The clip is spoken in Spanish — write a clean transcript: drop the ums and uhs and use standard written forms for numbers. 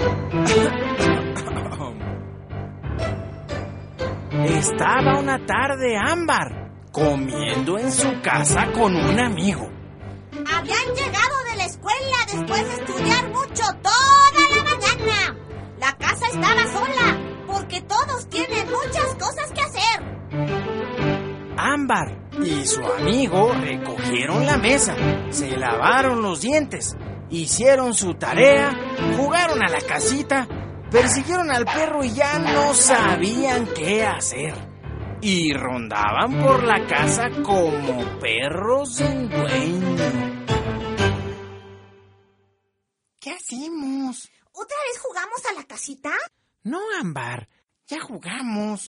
Estaba una tarde Ámbar comiendo en su casa con un amigo. Habían llegado de la escuela después de estudiar mucho toda la mañana. La casa estaba sola porque todos tienen muchas cosas que hacer. Ámbar y su amigo recogieron la mesa, se lavaron los dientes, hicieron su tarea, jugaron a la casita, persiguieron al perro y ya no sabían qué hacer. Y rondaban por la casa como perros sin dueño. ¿Qué hacemos? ¿Otra vez jugamos a la casita? No, Ámbar, ya jugamos.